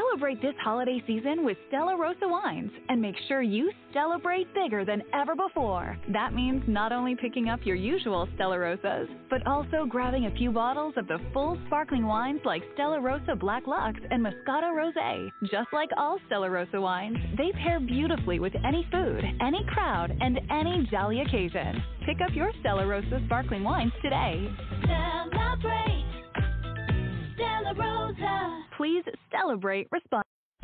Celebrate this holiday season with Stella Rosa wines and make sure you celebrate bigger than ever before. That means not only picking up your usual Stella Rosas, but also grabbing a few bottles of the full sparkling wines like Stella Rosa Black Lux and Moscato Rosé. Just like all Stella Rosa wines, they pair beautifully with any food, any crowd, and any jolly occasion. Pick up your Stella Rosa sparkling wines today. Celebrate Stella Rosa. Please celebrate responsibly.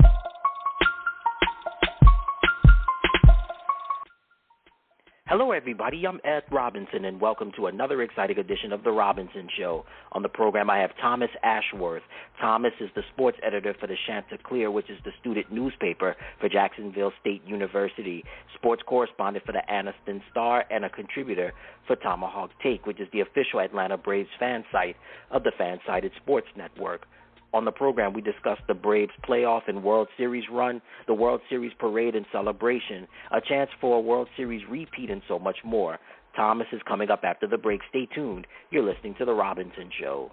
Hello, everybody. I'm Ed Robinson, and welcome to another exciting edition of The Robinson Show. On the program, I have Thomas Ashworth. Thomas is the sports editor for the Chanticleer, which is the student newspaper for Jacksonville State University, sports correspondent for the Anniston Star, and a contributor for Tomahawk Take, which is the official Atlanta Braves fan site of the Fan-Sided Sports Network. On the program, we discuss the Braves playoff and World Series run, the World Series parade and celebration, a chance for a World Series repeat, and so much more. Thomas is coming up after the break. Stay tuned. You're listening to The Robinson Show.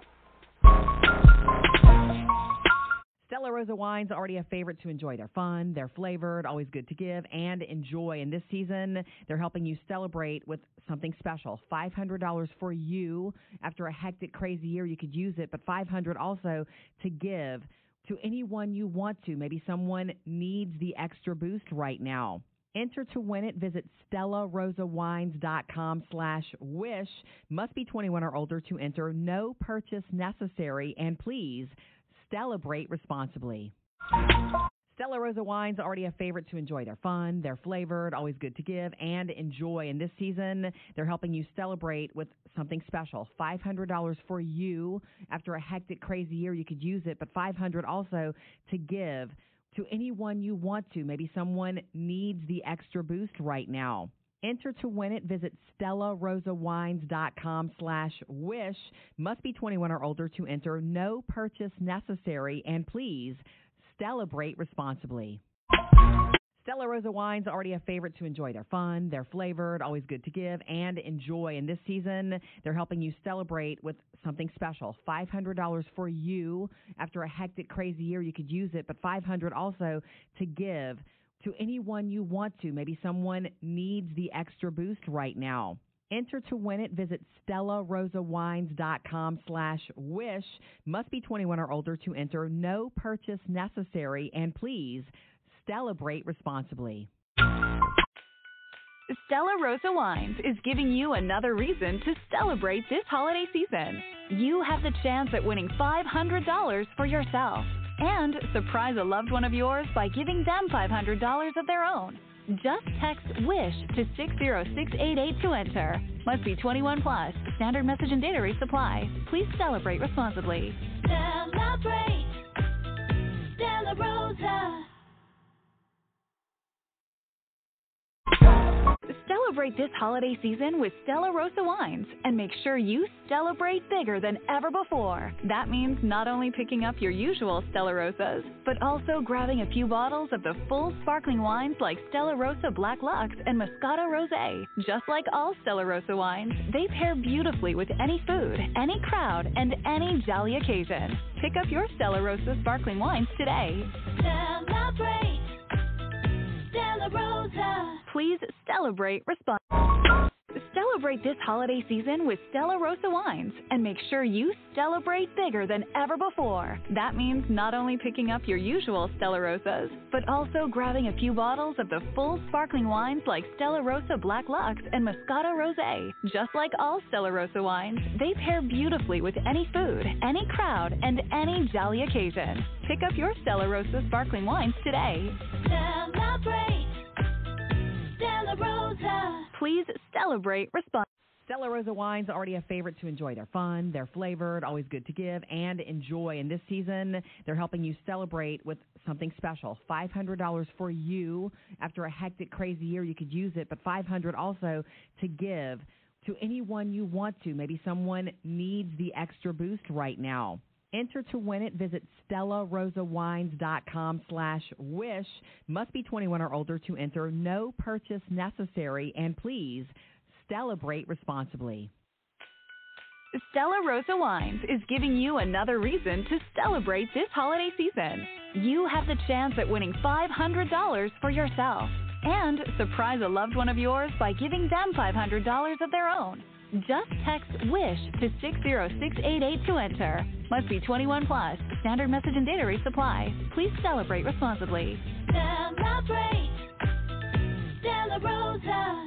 Stella Rosa wines are already a favorite to enjoy. They're fun, they're flavored, always good to give and enjoy. And this season, they're helping you celebrate with something special. $500 for you. After a hectic, crazy year, you could use it, but $500 also to give to anyone you want to. Maybe someone needs the extra boost right now. Enter to win it. Visit StellaRosaWines.com/wish. Must be 21 or older to enter. No purchase necessary. And please celebrate responsibly. Stella Rosa wines are already a favorite to enjoy. They're fun, they're flavored, always good to give and enjoy. And this season, they're helping you celebrate with something special. $500 for you. After a hectic, crazy year, you could use it, but $500 also to give to anyone you want to. Maybe someone needs the extra boost right now. Enter to win it. Visit StellaRosaWines.com/wish. Must be 21 or older to enter. No purchase necessary. And please celebrate responsibly. Stella Rosa wines are already a favorite to enjoy. They're fun, they're flavored, always good to give and enjoy. And this season, they're helping you celebrate with something special. $500 for you. After a hectic, crazy year, you could use it, but $500 also to give to anyone you want to. Maybe someone needs the extra boost right now. Enter to win it. Visit StellaRosaWines.com/wish. Must be 21 or older to enter. No purchase necessary. And please celebrate responsibly. Stella Rosa Wines is giving you another reason to celebrate this holiday season. You have the chance at winning $500 for yourself and surprise a loved one of yours by giving them $500 of their own. Just text WISH to 60688 to enter. Must be 21 plus. Standard message and data rates apply. Please celebrate responsibly. Celebrate Stella Rosa. Celebrate this holiday season with Stella Rosa wines and make sure you celebrate bigger than ever before. That means not only picking up your usual Stella Rosas, but also grabbing a few bottles of the full sparkling wines like Stella Rosa Black Lux and Moscato Rosé. Just like all Stella Rosa wines, they pair beautifully with any food, any crowd, and any jolly occasion. Pick up your Stella Rosa sparkling wines today. Celebrate Stella Rosa. Please celebrate responsibly. Celebrate this holiday season with Stella Rosa wines and make sure you celebrate bigger than ever before. That means not only picking up your usual Stella Rosas, but also grabbing a few bottles of the full sparkling wines like Stella Rosa Black Lux and Moscato Rosé. Just like all Stella Rosa wines, they pair beautifully with any food, any crowd, and any jolly occasion. Pick up your Stella Rosa sparkling wines today. Celebrate Stella Rosa. Please celebrate responsibly. Stella Rosa wines are already a favorite to enjoy. They're fun, they're flavored, always good to give and enjoy. And this season, they're helping you celebrate with something special. $500 for you. After a hectic, crazy year, you could use it, but $500 also to give to anyone you want to. Maybe someone needs the extra boost right now. Enter to win it. Visit StellaRosaWines.com/wish. Must be 21 or older to enter. No purchase necessary. And please celebrate responsibly. Stella Rosa Wines is giving you another reason to celebrate this holiday season. You have the chance at winning $500 for yourself and surprise a loved one of yours by giving them $500 of their own. Just text WISH to 60688 to enter. Must be 21 plus. Standard message and data rates apply. Please celebrate responsibly. Celebrate Stella Rosa.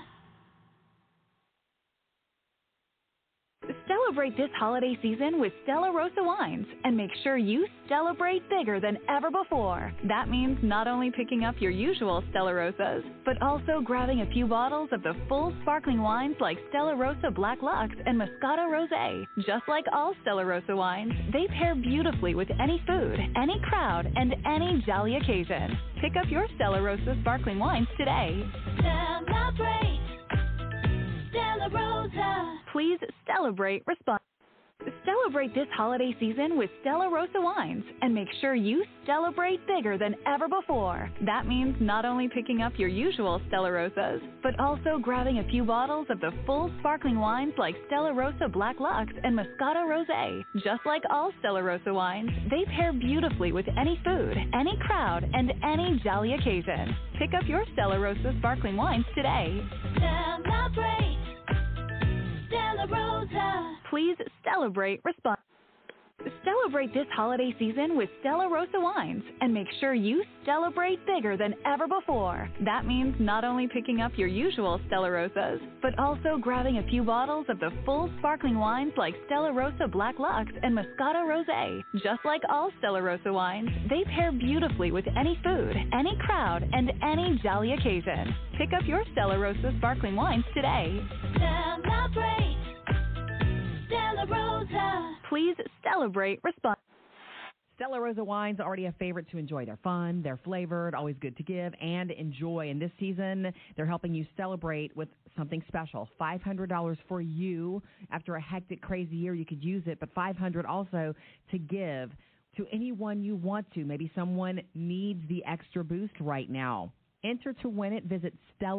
Celebrate this holiday season with Stella Rosa Wines and make sure you celebrate bigger than ever before. That means not only picking up your usual Stella Rosas, but also grabbing a few bottles of the full sparkling wines like Stella Rosa Black Luxe and Moscato Rosé. Just like all Stella Rosa wines, they pair beautifully with any food, any crowd, and any jolly occasion. Pick up your Stella Rosa sparkling wines today. Celebrate Stella Rosa. Please celebrate responsibly. Celebrate this holiday season with Stella Rosa Wines and make sure you celebrate bigger than ever before. That means not only picking up your usual Stella Rosas, but also grabbing a few bottles of the full sparkling wines like Stella Rosa Black Luxe and Moscato Rosé. Just like all Stella Rosa wines, they pair beautifully with any food, any crowd, and any jolly occasion. Pick up your Stella Rosa sparkling wines today. Celebrate Stella Rosa. Please celebrate responsibly. Celebrate this holiday season with Stella Rosa Wines and make sure you celebrate bigger than ever before. That means not only picking up your usual Stella Rosas, but also grabbing a few bottles of the full sparkling wines like Stella Rosa Black Luxe and Moscato Rosé. Just like all Stella Rosa wines, they pair beautifully with any food, any crowd, and any jolly occasion. Pick up your Stella Rosa sparkling wines today. Celebrate Stella Rosa. Please celebrate responsibly. Stella Rosa Wines, already a favorite to enjoy. They're fun, they're flavored, always good to give and enjoy. And this season, they're helping you celebrate with something special. $500 for you. After a hectic, crazy year, you could use it, but $500 also to give to anyone you want to. Maybe someone needs the extra boost right now. Enter to win it. Visit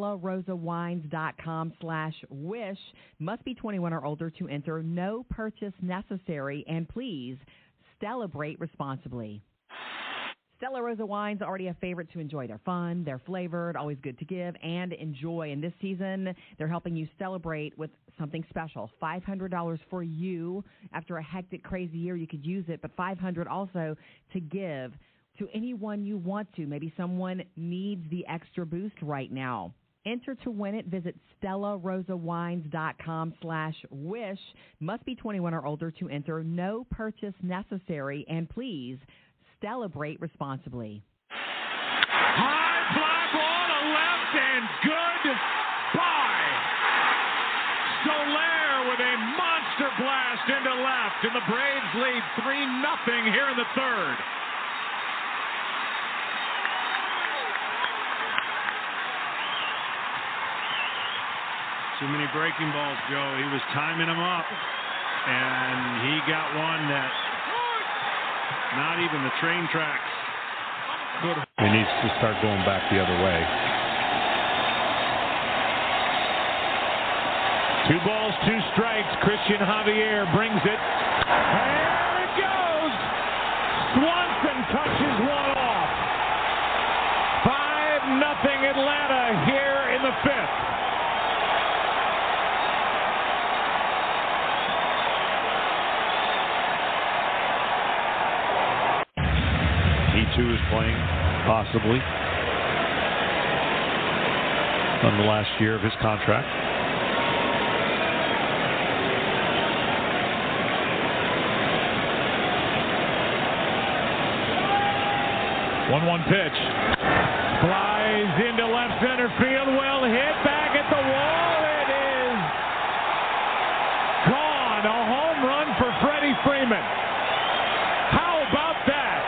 StellaRosaWines.com/wish. Must be 21 or older to enter. No purchase necessary. And please celebrate responsibly. Stella Rosa Wines, already a favorite to enjoy. They're fun, they're flavored, always good to give and enjoy. And this season, they're helping you celebrate with something special. $500 for you. After a hectic, crazy year, you could use it, but $500 also to give to anyone you want to. Maybe someone needs the extra boost right now. Enter to win it. Visit StellaRosaWines.com/wish. Must be 21 or older to enter. No purchase necessary. And please celebrate responsibly. High fly ball to left and goodbye. Soler with a monster blast into left, and the Braves lead 3-0 here in the third. Too many breaking balls, Joe. He was timing them up, and he got one that not even the train tracks could. He needs to start going back the other way. 2 balls, 2 strikes. Christian Javier brings it. There it goes. Swanson touches one off. 5-0 Atlanta here in the 5th. He is playing, possibly, on the last year of his contract. 1-1 pitch. Flies into left center field. Well hit. Back at the wall. It is gone. A home run for Freddie Freeman. How about that?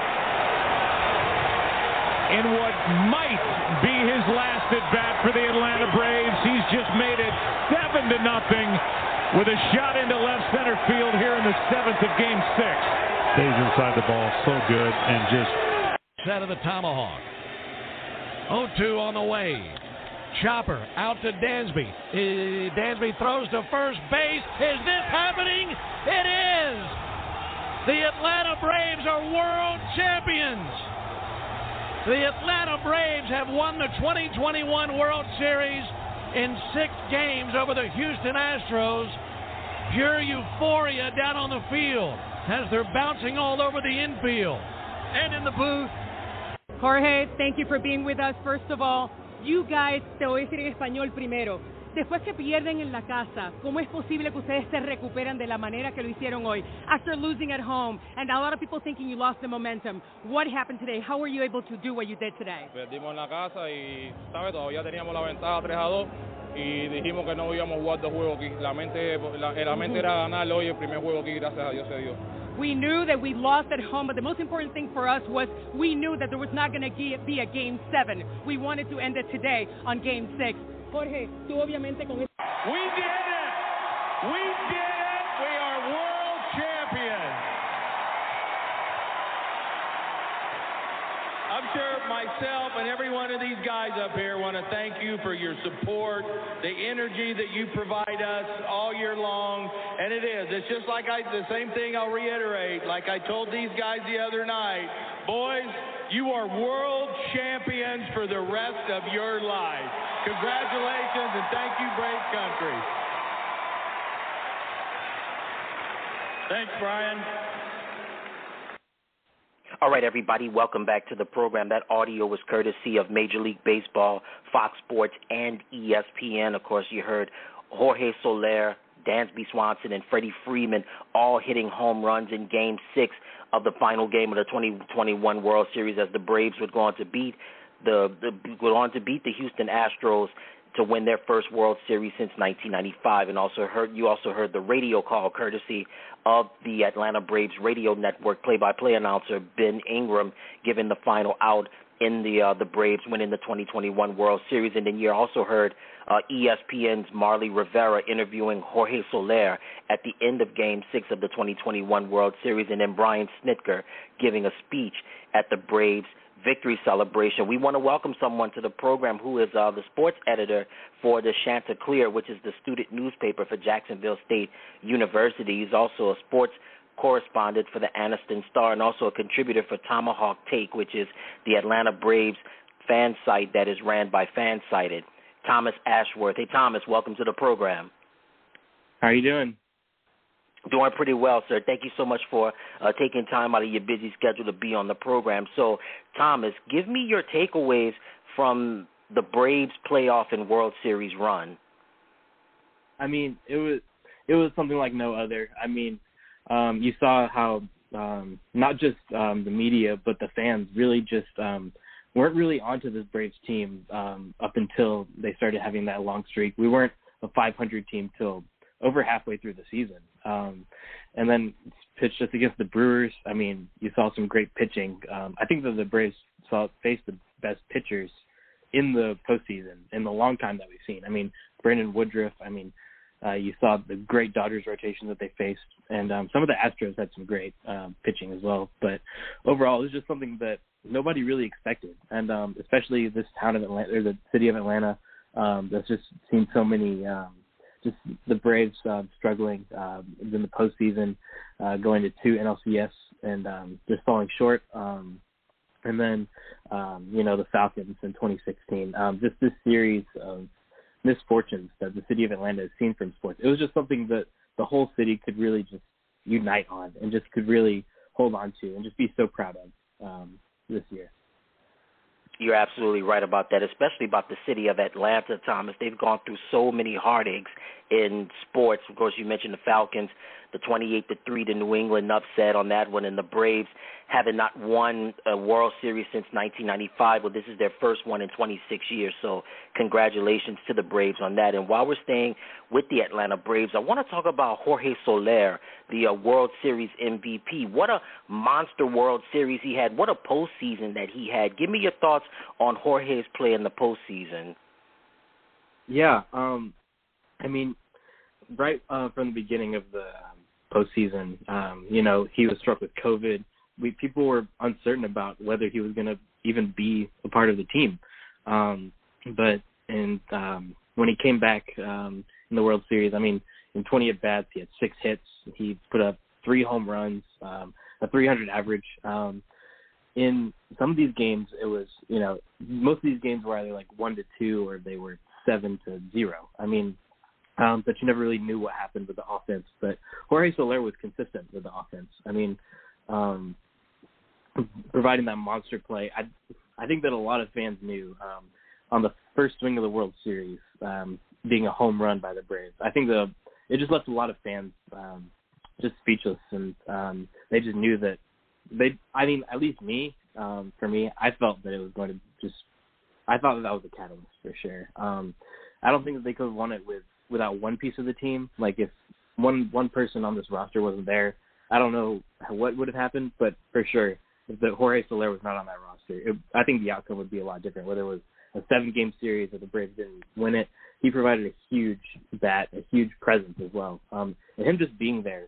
In what might be his last at-bat for the Atlanta Braves, he's just made it 7-0 with a shot into left center field here in the 7th of Game 6. Stays inside the ball so good and just set of the tomahawk. 0-2 on the way. Chopper out to Dansby. Dansby throws to first base. Is this happening? It is! The Atlanta Braves are world champions! The Atlanta Braves have won the 2021 World Series in 6 games over the Houston Astros. Pure euphoria down on the field as they're bouncing all over the infield and in the booth. Jorge, thank you for being with us. First of all, you guys, te voy a decir en español primero, después que pierden en la casa, ¿cómo es posible que ustedes se recuperan de la manera que lo hicieron hoy? After losing at home, and a lot of people thinking you lost the momentum. What happened today? How were you able to do what you did today? Perdimos en la casa y, ¿sabes? Todavía teníamos la ventaja 3-2 y dijimos que no íbamos a jugar 2 juegos aquí. La mente era ganar hoy el primer juego aquí, gracias a Dios se dio. We knew that we lost at home, but the most important thing for us was we knew that there was not going to be a Game 7. We wanted to end it today on Game 6. Jorge, tú obviamente con We did it! We did it! We are world champions! I'm sure myself and every one of these guys up here want to thank you for your support, the energy that you provide us all year long. And it is. It's just like the same thing I'll reiterate, like I told these guys the other night. Boys, you are world champions for the rest of your life. Congratulations and thank you, Brave Country. Thanks, Brian. All right, everybody, welcome back to the program. That audio was courtesy of Major League Baseball, Fox Sports, and ESPN. Of course, you heard Jorge Soler, Dansby Swanson, and Freddie Freeman all hitting home runs in Game 6 of the final game of the 2021 World Series as the Braves would go on to beat the Houston Astros to win their first World Series since 1995. And you also heard the radio call courtesy of the Atlanta Braves radio network play-by-play announcer Ben Ingram giving the final out in the Braves winning the 2021 World Series. And then you also heard ESPN's Marly Rivera interviewing Jorge Soler at the end of Game 6 of the 2021 World Series, and then Brian Snitker giving a speech at the Braves victory celebration. We want to welcome someone to the program who is the sports editor for the Chanticleer, which is the student newspaper for Jacksonville State University. He's also a sports correspondent for the Anniston Star and also a contributor for Tomahawk Take, which is the Atlanta Braves fan site that is ran by Fansided. Thomas Ashworth. Hey, Thomas, welcome to the program. How are you doing? Doing pretty well, sir. Thank you so much for taking time out of your busy schedule to be on the program. So, Thomas, give me your takeaways from the Braves playoff and World Series run. I mean, it was something like no other. I mean, you saw how not just the media but the fans really just weren't really onto this Braves team up until they started having that long streak. We weren't a 500 team till over halfway through the season. And then pitched just against the Brewers. I mean, you saw some great pitching. I think that the Braves faced the best pitchers in the postseason in the long time that we've seen. I mean, Brandon Woodruff. I mean, you saw the great Dodgers rotation that they faced. And some of the Astros had some great pitching as well. But overall, it was just something that nobody really expected. And especially this town of Atlanta, or the city of Atlanta, that's just seen so many just the Braves struggling in the postseason, going to 2 NLCS and just falling short. And then, the Falcons in 2016. Just this series of misfortunes that the city of Atlanta has seen from sports. It was just something that the whole city could really just unite on and just could really hold on to and just be so proud of this year. You're absolutely right about that, especially about the city of Atlanta, Thomas. They've gone through so many heartaches in sports. Of course, you mentioned the Falcons, the 28-3 to New England upset on that one, and the Braves having not won a World Series since 1995. Well, this is their first one in 26 years, so congratulations to the Braves on that. And while we're staying with the Atlanta Braves, I want to talk about Jorge Soler, the World Series MVP. What a monster World Series he had. What a postseason that he had. Give me your thoughts on Jorge's play in the postseason. Yeah, I mean, right from the beginning of the postseason, he was struck with COVID. People were uncertain about whether he was going to even be a part of the team. But and when he came back in the World Series, I mean, in 20 at-bats, he had 6 hits. He put up 3 home runs, a 300 average. In some of these games, it was, most of these games were either like 1-2 or they were 7-0. I mean, but you never really knew what happened with the offense. But Jorge Soler was consistent with the offense. I mean, providing that monster play. I think that a lot of fans knew on the first swing of the World Series, being a home run by the Braves. I think it just left a lot of fans just speechless, and they just knew that at least me, for me, I felt that it was going to I thought that was a catalyst for sure. I don't think that they could have won it without one piece of the team. Like if one person on this roster wasn't there, I don't know what would have happened, but for sure, if the Jorge Soler was not on that roster, I think the outcome would be a lot different. Whether it was a 7-game series or the Braves didn't win it, he provided a huge bat, a huge presence as well. And him just being there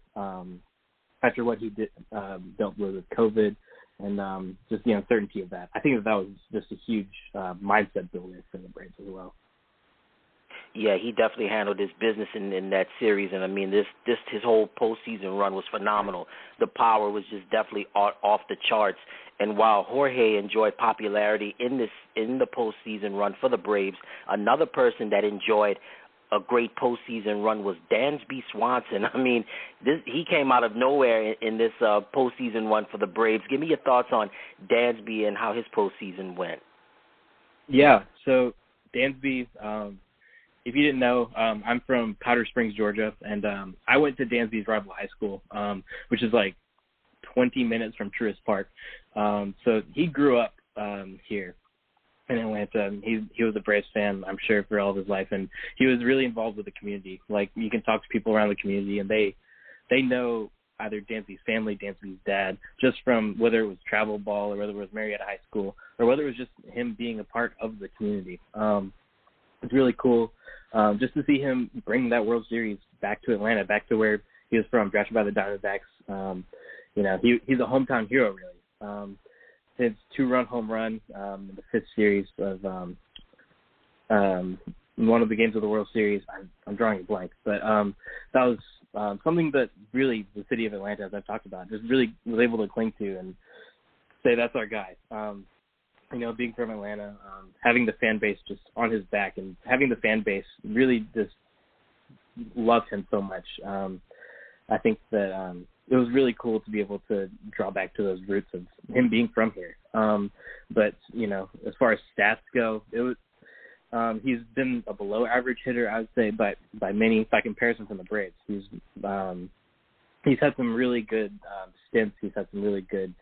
after what he did, dealt with COVID and just the uncertainty of that, I think that was just a huge mindset builder for the Braves as well. Yeah, he definitely handled his business in that series, and I mean, his whole postseason run was phenomenal. The power was just definitely off the charts. And while Jorge enjoyed popularity in the postseason run for the Braves, another person that enjoyed a great postseason run was Dansby Swanson. I mean, he came out of nowhere in this postseason run for the Braves. Give me your thoughts on Dansby and how his postseason went. Yeah, so Dansby. If you didn't know, I'm from Powder Springs, Georgia, and I went to Dansby's rival high school, which is like 20 minutes from Truist Park. So he grew up here in Atlanta. He was a Braves fan, I'm sure, for all of his life, and he was really involved with the community. Like, you can talk to people around the community, and they know either Dansby's family, Dansby's dad, just from whether it was travel ball or whether it was Marietta High School or whether it was just him being a part of the community. It's really cool just to see him bring that World Series back to Atlanta, back to where he was from, drafted by the Diamondbacks. He's a hometown hero, really. His 2-run home run in the 5th series of one of the games of the World Series. I'm drawing a blank, but that was something that really the city of Atlanta, as I've talked about, just really was able to cling to and say that's our guy. Being from Atlanta, having the fan base just on his back and having the fan base really just love him so much. I think that it was really cool to be able to draw back to those roots of him being from here. But, as far as stats go, it was he's been a below average hitter, I would say, by comparison from the Braves. He's had some really good stints. He's had some really good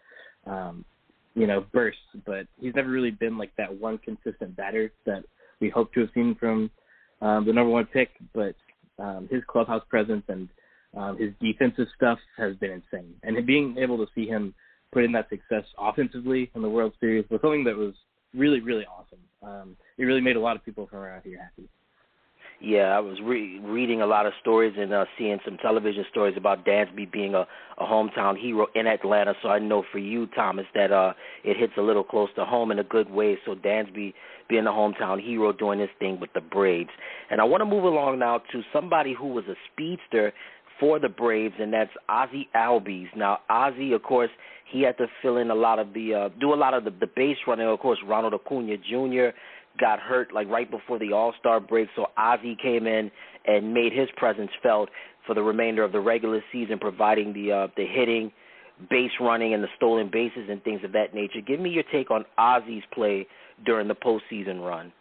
bursts, but he's never really been like that one consistent batter that we hope to have seen from the number 1 pick. But his clubhouse presence and his defensive stuff has been insane. And being able to see him put in that success offensively in the World Series was something that was really, really awesome. It really made a lot of people from around here happy. Yeah, I was reading a lot of stories and seeing some television stories about Dansby being a hometown hero in Atlanta. So I know for you, Thomas, that it hits a little close to home in a good way. So Dansby being a hometown hero doing this thing with the Braves. And I want to move along now to somebody who was a speedster for the Braves, and that's Ozzie Albies. Now, Ozzie, of course, he had to fill in a lot of do a lot of the base running. Of course, Ronald Acuna Jr. got hurt like right before the All-Star break, so Ozzie came in and made his presence felt for the remainder of the regular season, providing the hitting, base running, and the stolen bases and things of that nature. Give me your take on Ozzie's play during the postseason run.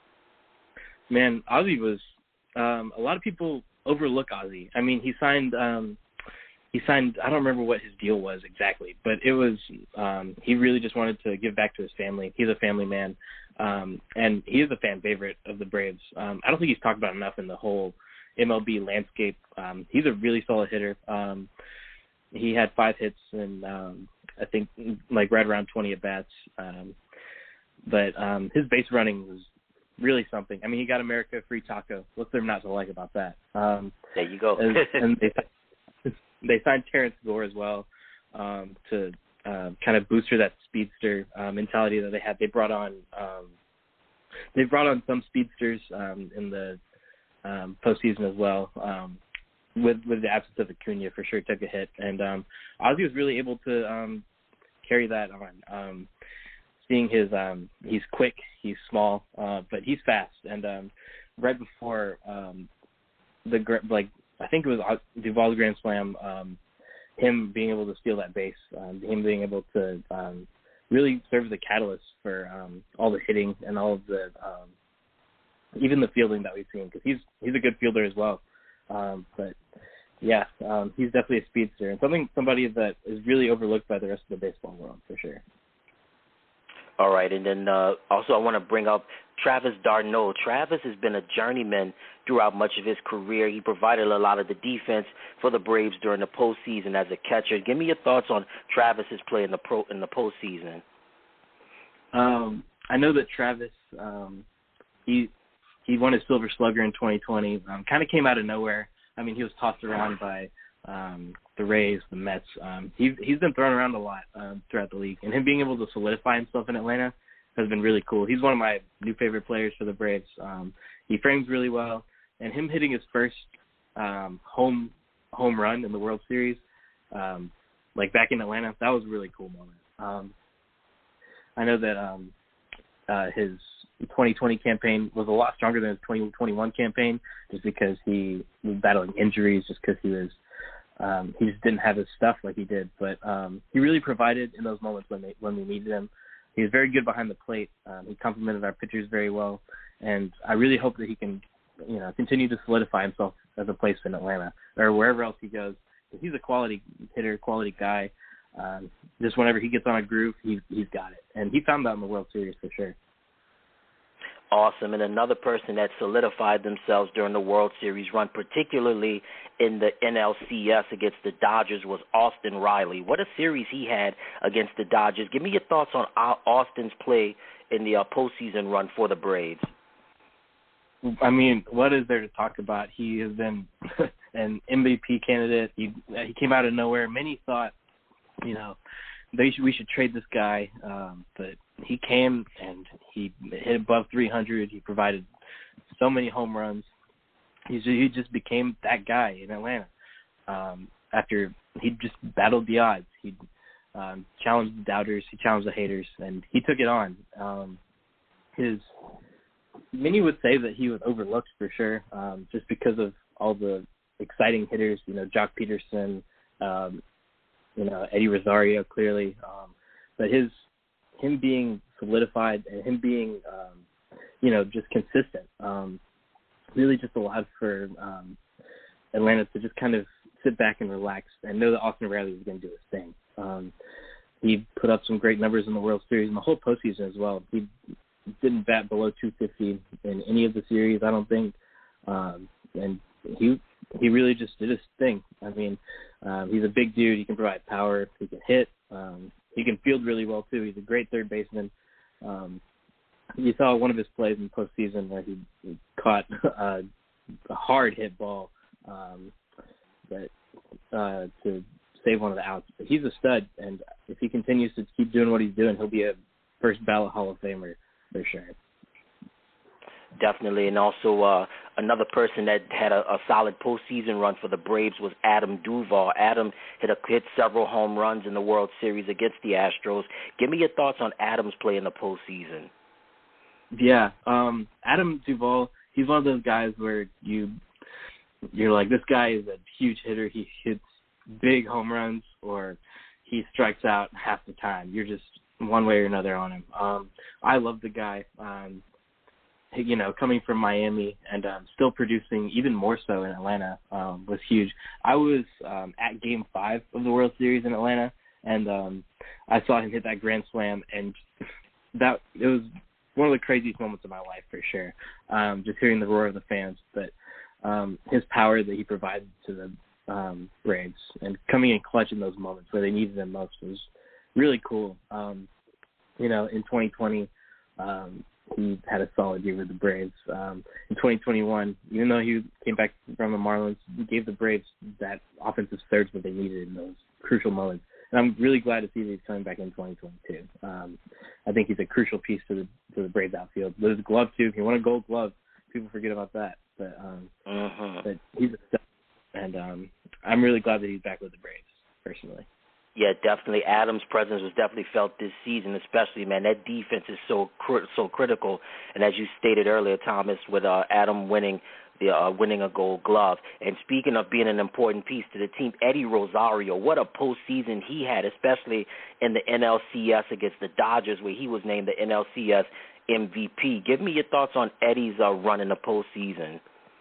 Man, Ozzie was a lot of people overlook Ozzie. I mean, he signed I don't remember what his deal was exactly, but it was he really just wanted to give back to his family. He's a family man, and he is a fan favorite of the Braves. I don't think he's talked about enough in the whole MLB landscape. He's a really solid hitter. He had 5 hits and I think like right around 20 at-bats. But his base running was really something. I mean, he got America a free taco. What's there not to like about that? There you go. and they signed Terrence Gore as well to kind of booster that speedster mentality that they had. They brought on They brought on some speedsters in the postseason as well. With the absence of Acuna, for sure took a hit, and Ozzie was really able to carry that on. Seeing his, he's quick, he's small, but he's fast, and right before I think it was Duvall's Grand Slam, him being able to steal that base, him being able to really serve as a catalyst for all the hitting and all of the even the fielding that we've seen, because he's a good fielder as well. But yeah, he's definitely a speedster and somebody that is really overlooked by the rest of the baseball world for sure. All right, and then also I want to bring up Travis d'Arnaud. Travis has been a journeyman throughout much of his career. He provided a lot of the defense for the Braves during the postseason as a catcher. Give me your thoughts on Travis's play in the postseason. I know that Travis, he won his Silver Slugger in 2020. Kind of came out of nowhere. I mean, he was tossed around by the Rays, the Mets. He's been thrown around a lot throughout the league, and him being able to solidify himself in Atlanta has been really cool. He's one of my new favorite players for the Braves. He frames really well, and him hitting his first home run in the World Series, like back in Atlanta, that was a really cool moment. I know that his 2020 campaign was a lot stronger than his 2021 campaign, just because he was battling injuries, just because he just didn't have his stuff like he did. But he really provided in those moments when we needed him. He was very good behind the plate. He complimented our pitchers very well, and I really hope that he can, continue to solidify himself as a place in Atlanta or wherever else he goes. He's a quality hitter, quality guy. Just whenever he gets on a groove, he's got it, and he found that in the World Series for sure. Awesome. And another person that solidified themselves during the World Series run, particularly in the NLCS against the Dodgers, was Austin Riley. What a series he had against the Dodgers. Give me your thoughts on Austin's play in the postseason run for the Braves. I mean, what is there to talk about? He has been an MVP candidate. He came out of nowhere. Many thought, we should trade this guy, but he came and he hit above 300. He provided so many home runs. He just became that guy in Atlanta. After he just battled the odds, he challenged the doubters, he challenged the haters, and he took it on. Many would say that he was overlooked for sure, just because of all the exciting hitters. Jock Peterson, Eddie Rosario, clearly, but him being solidified and him being, just consistent, really just allowed for Atlanta to just kind of sit back and relax and know that Austin Riley was going to do his thing. He put up some great numbers in the World Series and the whole postseason as well. He didn't bat below 250 in any of the series, I don't think, and he really just did his thing. I mean, he's a big dude. He can provide power. He can hit. He can field really well, too. He's a great third baseman. You saw one of his plays in the postseason where he caught a hard hit ball to save one of the outs. But he's a stud, and if he continues to keep doing what he's doing, he'll be a first ballot Hall of Famer for sure. Definitely, and also another person that had a solid postseason run for the Braves was Adam Duvall. Adam hit several home runs in the World Series against the Astros. Give me your thoughts on Adam's play in the postseason. Yeah, Adam Duvall, he's one of those guys where you're like, this guy is a huge hitter. He hits big home runs, or he strikes out half the time. You're just one way or another on him. I love the guy. Coming from Miami and still producing even more so in Atlanta was huge. I was at Game 5 of the World Series in Atlanta, and I saw him hit that grand slam, and it was one of the craziest moments of my life for sure, just hearing the roar of the fans. But his power that he provided to the Braves and coming in clutch in those moments where they needed him most was really cool. In 2020, he had a solid year with the Braves. In 2021, even though he came back from the Marlins, he gave the Braves that offensive surge that they needed in those crucial moments. And I'm really glad to see that he's coming back in 2022. I think he's a crucial piece to the Braves outfield. With his glove, too. If you want a gold glove, people forget about that. But he's a stud. And I'm really glad that he's back with the Braves, personally. Yeah, definitely. Adams' presence was definitely felt this season, especially, man. That defense is so critical. And as you stated earlier, Thomas, with Adam winning a Gold Glove. And speaking of being an important piece to the team, Eddie Rosario, what a postseason he had, especially in the NLCS against the Dodgers, where he was named the NLCS MVP. Give me your thoughts on Eddie's run in the postseason.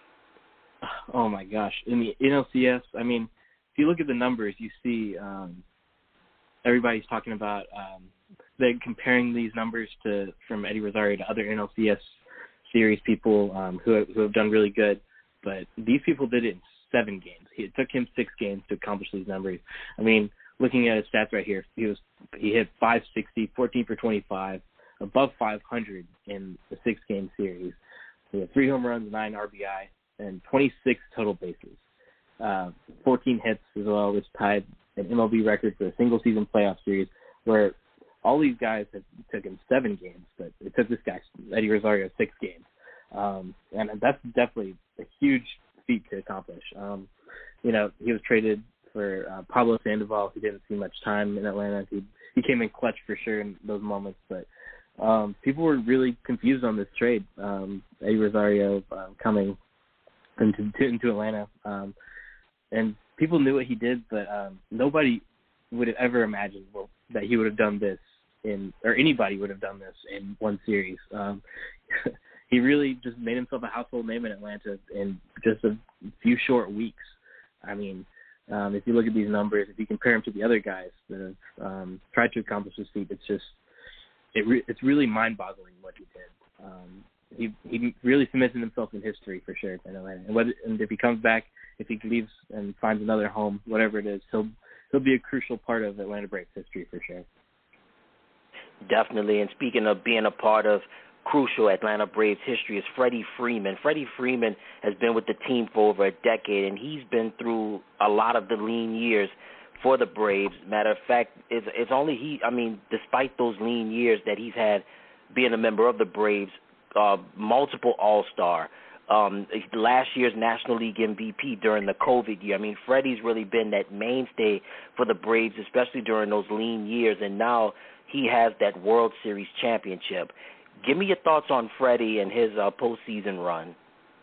Oh, my gosh. In the NLCS, I mean, if you look at the numbers, you see everybody's talking about they're comparing these numbers from Eddie Rosario to other NLCS series people who have done really good. But these people did it in 7 games. It took him 6 games to accomplish these numbers. I mean, looking at his stats right here, he hit .560, 14 for 25, above 500 in the 6-game series. He had 3 home runs, 9 RBI, and 26 total bases. 14 hits as well, which tied an MLB record for a single-season playoff series, where all these guys took him 7 games, but it took this guy, Eddie Rosario, 6 games. And that's definitely a huge feat to accomplish. He was traded for Pablo Sandoval, who didn't see much time in Atlanta. He came in clutch for sure in those moments, but people were really confused on this trade. Eddie Rosario coming into Atlanta, and people knew what he did, but nobody would have ever imagined that he would have done this or anybody would have done this in one series. He really just made himself a household name in Atlanta in just a few short weeks. I mean, if you look at these numbers, if you compare him to the other guys that have tried to accomplish this feat, it's really mind-boggling what he did. He really cemented himself in history for sure in Atlanta. And if he comes back, if he leaves and finds another home, whatever it is, he'll be a crucial part of Atlanta Braves history for sure. Definitely. And speaking of being a part of crucial Atlanta Braves history is Freddie Freeman. Freddie Freeman has been with the team for over a decade, and he's been through a lot of the lean years for the Braves. Matter of fact, it's only despite those lean years that he's had being a member of the Braves, multiple All-Star, last year's National League MVP during the COVID year. I mean, Freddie's really been that mainstay for the Braves, especially during those lean years, and now he has that World Series championship. Give me your thoughts on Freddie and his postseason run.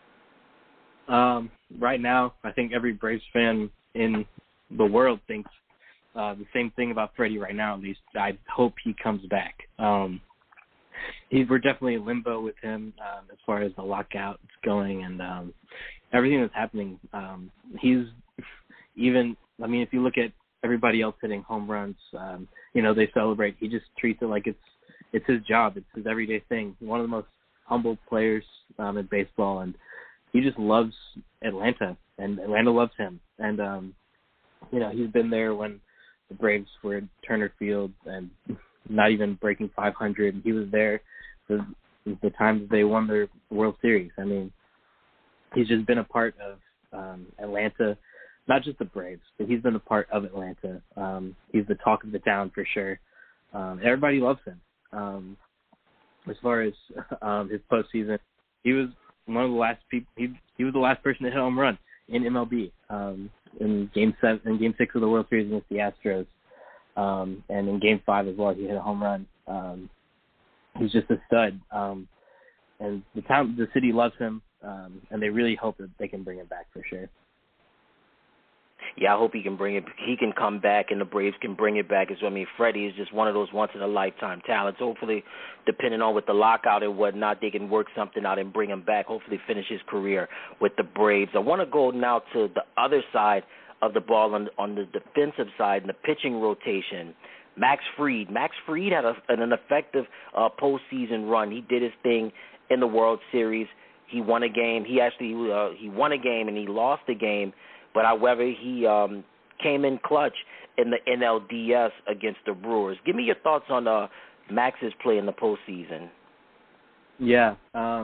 Right now, I think every Braves fan in the world thinks the same thing about Freddie right now, at least. I hope he comes back. We're definitely in limbo with him as far as the lockout is going and everything that's happening. If you look at everybody else hitting home runs, they celebrate. He just treats it like it's his job. It's his everyday thing. One of the most humble players in baseball, and he just loves Atlanta, and Atlanta loves him. And, he's been there when the Braves were at Turner Field and not even breaking 500. He was there for the time they won their World Series. I mean, he's just been a part of Atlanta, not just the Braves, but he's been a part of Atlanta. He's the talk of the town for sure. Everybody loves him. As far as his postseason, he was one of the last people. He was the last person to hit a home run in MLB in Game 6 of the World Series against the Astros, and in Game 5 as well. He hit a home run. He's just a stud, and the city loves him, and they really hope that they can bring him back for sure. Yeah, I hope he can bring it. He can come back, and the Braves can bring it back. Freddie is just one of those once-in-a-lifetime talents. Hopefully, depending on with the lockout and whatnot, they can work something out and bring him back. Hopefully, finish his career with the Braves. I want to go now to the other side of the ball on the defensive side, in the pitching rotation. Max Fried. Max Fried had an effective postseason run. He did his thing in the World Series. He won a game. He won a game, and he lost a game. But, however, he came in clutch in the NLDS against the Brewers. Give me your thoughts on Max's play in the postseason. Yeah.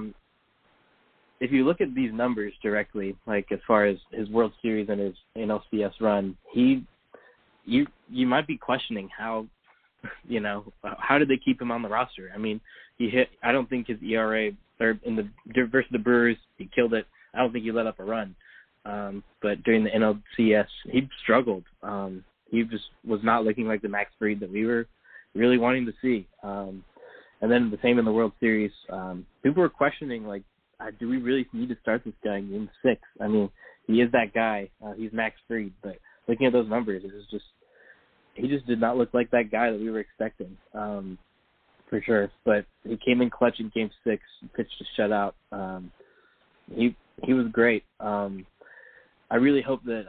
If you look at these numbers directly, like as far as his World Series and his NLCS run, he you might be questioning how did they keep him on the roster? I mean, I don't think his ERA or versus the Brewers, he killed it. I don't think he let up a run. But during the NLCS, he struggled. He just was not looking like the Max Fried that we were really wanting to see. And then the same in the World Series. People were questioning, like, do we really need to start this guy in Game 6? I mean, he is that guy. He's Max Fried. But looking at those numbers, he just did not look like that guy that we were expecting, for sure. But he came in clutch in Game 6, pitched a shutout. He was great. I really hope that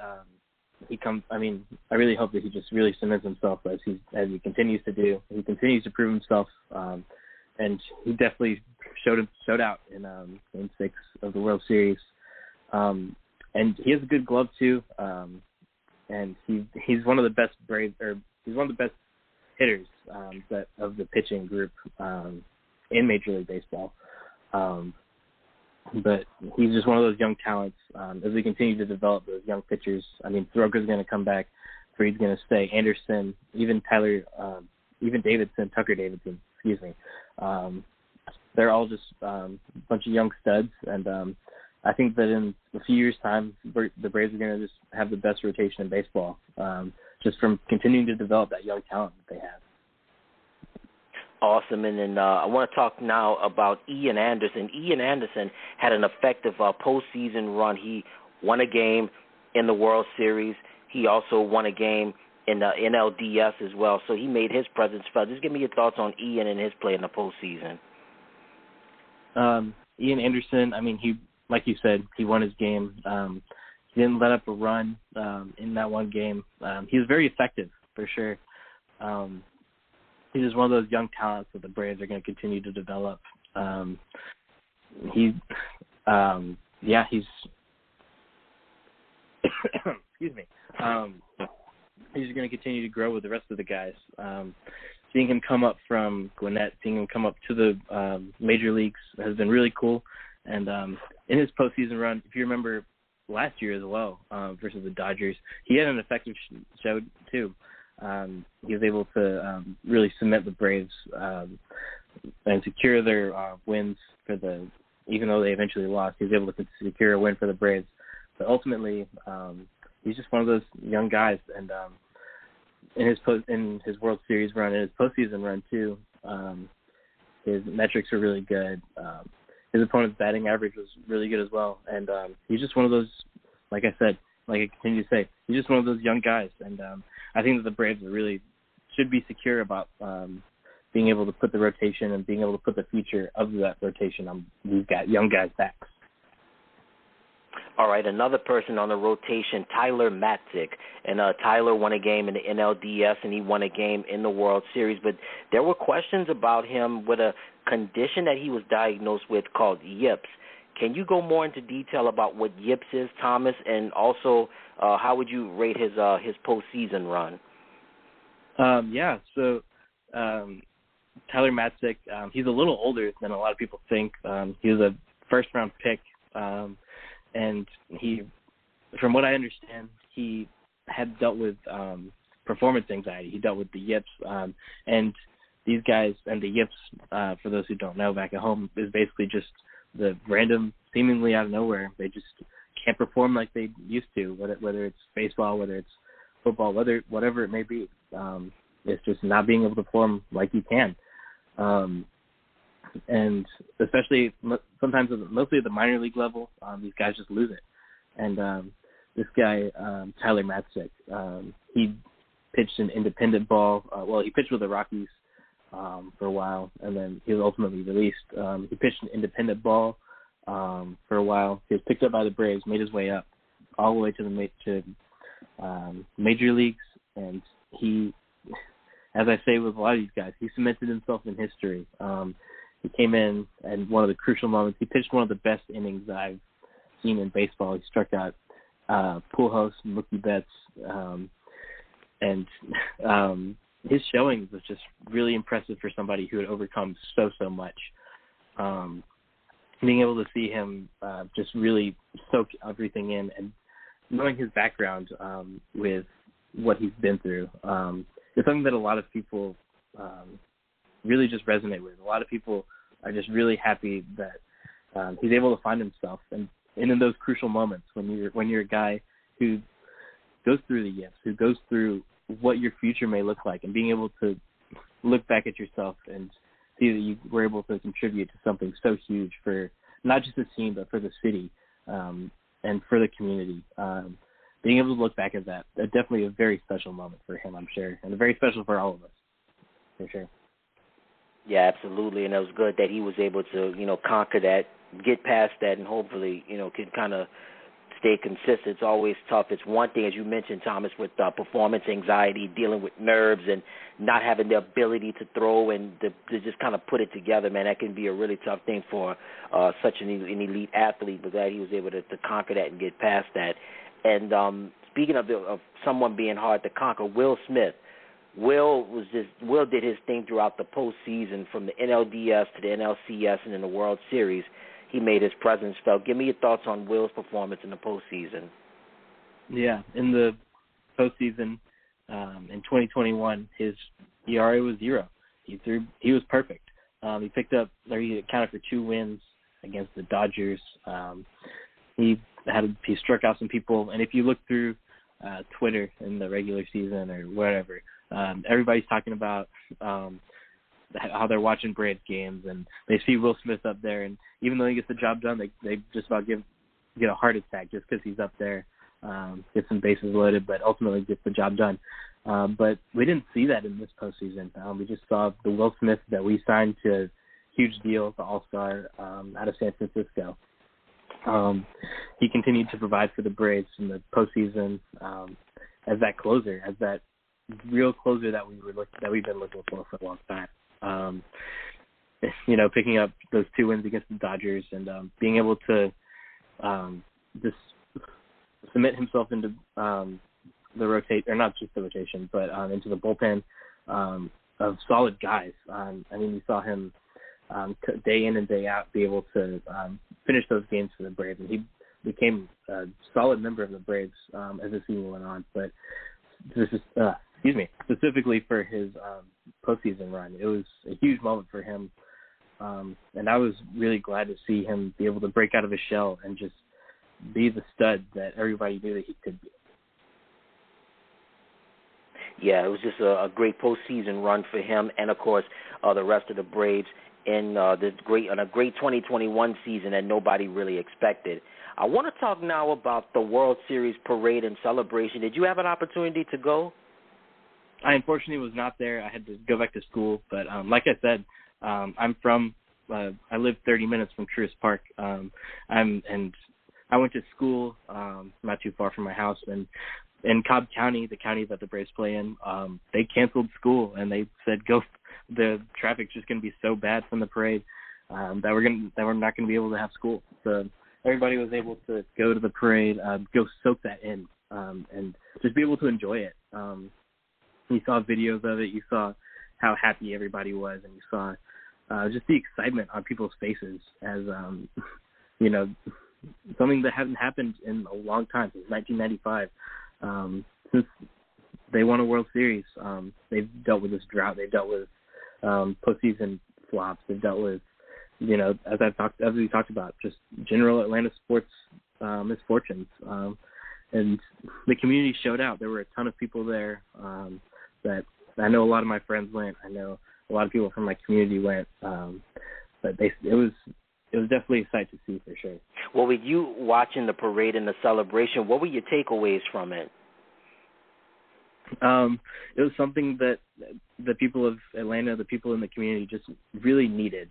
I really hope that he just really cements himself as he continues to do. He continues to prove himself, and he definitely showed out in Game 6 of the World Series. And he has a good glove too, and he's one of the best he's one of the best hitters of the pitching group in Major League Baseball. But he's just one of those young talents. As we continue to develop those young pitchers, I mean, Soroka's going to come back, Fried's going to stay, Anderson, even Tucker Davidson, excuse me. They're all just a bunch of young studs, and I think that in a few years' time, the Braves are going to just have the best rotation in baseball, just from continuing to develop that young talent that they have. Awesome. And then I want to talk now about Ian Anderson. Ian Anderson had an effective postseason run. He won a game in the World Series. He also won a game in the NLDS as well. So he made his presence felt. Just give me your thoughts on Ian and his play in the postseason. Ian Anderson, I mean, like you said, he won his game. He didn't let up a run in that one game. He was very effective, for sure. He's just one of those young talents that the Braves are going to continue to develop. He's excuse me. He's going to continue to grow with the rest of the guys. Seeing him come up from Gwinnett, seeing him come up to the major leagues has been really cool. And in his postseason run, if you remember last year as well, versus the Dodgers, he had an effective show too. He was able to really cement the Braves and secure their wins even though they eventually lost, he was able to secure a win for the Braves. But ultimately, he's just one of those young guys, and in his World Series run, in his postseason run too, his metrics are really good. His opponent's batting average was really good as well, and he's just one of those, like I said, like I continue to say, he's just one of those young guys, and I think that the Braves really should be secure about being able to put the rotation and being able to put the future of that rotation on these young guys' backs. All right, another person on the rotation, Tyler Matzek. And Tyler won a game in the NLDS, and he won a game in the World Series. But there were questions about him with a condition that he was diagnosed with called yips. Can you go more into detail about what yips is, Thomas, and also how would you rate his postseason run? So Tyler Matzek, he's a little older than a lot of people think. He was a first-round pick, and he, from what I understand, he had dealt with performance anxiety. He dealt with the yips, and these guys, and the yips, for those who don't know back at home, is basically just the random, seemingly out of nowhere, they just can't perform like they used to, whether it's baseball, whether it's football, whatever it may be. It's just not being able to perform like you can. And especially sometimes, mostly at the minor league level, these guys just lose it. And this guy, Tyler Matzek, he pitched an independent ball. He pitched with the Rockies for a while, and then he was ultimately released. He pitched an independent ball for a while. He was picked up by the Braves, made his way up all the way to the major leagues, and he, as I say with a lot of these guys, he cemented himself in history. He came in, and one of the crucial moments, he pitched one of the best innings that I've seen in baseball. He struck out Pujols and Mookie Betts, and his showing was just really impressive for somebody who had overcome so much. Being able to see him just really soak everything in, and knowing his background with what he's been through. It's something that a lot of people really just resonate with. A lot of people are just really happy that he's able to find himself, and in those crucial moments when you're a guy who goes through the yips, who goes through what your future may look like, and being able to look back at yourself and see that you were able to contribute to something so huge for not just the team but for the city and for the community. Being able to look back at that, definitely a very special moment for him, I'm sure, and very special for all of us, for sure. Yeah, absolutely, and it was good that he was able to, conquer that, get past that, and hopefully, can kind of stay consistent. It's always tough. It's one thing, as you mentioned, Thomas, with performance anxiety, dealing with nerves, and not having the ability to throw and to just kind of put it together, man. That can be a really tough thing for such an elite athlete, but glad he was able to conquer that and get past that. And speaking of someone being hard to conquer, Will Smith. Will did his thing throughout the postseason, from the NLDS to the NLCS and in the World Series. He made his presence felt. Give me your thoughts on Will's performance in the postseason. Yeah, in the postseason in 2021, his ERA was 0. He was perfect. He accounted for 2 wins against the Dodgers. He struck out some people, and if you look through Twitter in the regular season or whatever, everybody's talking about how they're watching Braves games, and they see Will Smith up there, and even though he gets the job done, they just about get a heart attack just because he's up there, gets some bases loaded, but ultimately gets the job done. But we didn't see that in this postseason. We just saw the Will Smith that we signed to a huge deal, the All-Star out of San Francisco. He continued to provide for the Braves in the postseason as that closer, as that real closer that we've been looking for a long time. Picking up those 2 wins against the Dodgers and being able to just submit himself into the not just the rotation, but into the bullpen of solid guys. You saw him day in and day out be able to finish those games for the Braves, and he became a solid member of the Braves as the season went on. But this is specifically for his postseason run, it was a huge moment for him, and I was really glad to see him be able to break out of his shell and just be the stud that everybody knew that he could be. Yeah, it was just a great postseason run for him, and of course the rest of the Braves in a great 2021 season that nobody really expected. I want to talk now about the World Series parade and celebration. Did you have an opportunity to go? I unfortunately was not there. I had to go back to school, but like I said, I live 30 minutes from Truist Park, and I went to school not too far from my house, and in Cobb County, the county that the Braves play in, they canceled school, and they said the traffic's just going to be so bad from the parade that we're not going to be able to have school. So everybody was able to go to the parade, go soak that in, and just be able to enjoy it. You saw videos of it. You saw how happy everybody was, and you saw just the excitement on people's faces as, something that hasn't happened in a long time, since 1995. Since they won a World Series, they've dealt with this drought. They've dealt with postseason flops. They've dealt with, as we talked about, just general Atlanta sports misfortunes. And the community showed out. There were a ton of people there that I know a lot of my friends went. I know a lot of people from my community went. But it was definitely a sight to see for sure. Well, with you watching the parade and the celebration, what were your takeaways from it? It was something that the people of Atlanta, the people in the community, just really needed.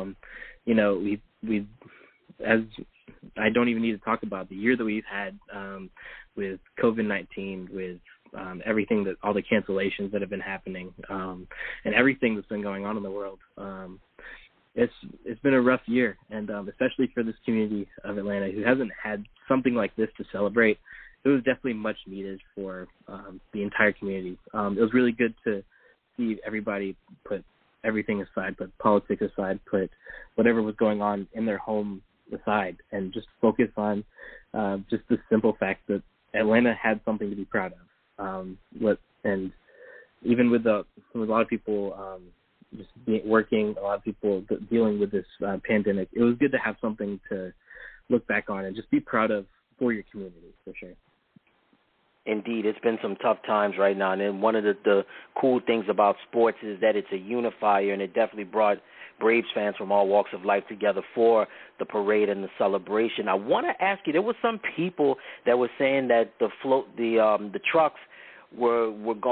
We as I don't even need to talk about the year that we've had with COVID-19, with everything all the cancellations that have been happening, and everything that's been going on in the world. It's been a rough year, and especially for this community of Atlanta who hasn't had something like this to celebrate. It was definitely much needed for the entire community. It was really good to see everybody put everything aside, put politics aside, put whatever was going on in their home aside, and just focus on just the simple fact that Atlanta had something to be proud of. And even with a lot of people working, a lot of people dealing with this pandemic, it was good to have something to look back on and just be proud of for your community, for sure. Indeed, it's been some tough times right now, and one of the cool things about sports is that it's a unifier, and it definitely brought Braves fans from all walks of life together for the parade and the celebration. I want to ask you, there were some people that were saying that the trucks were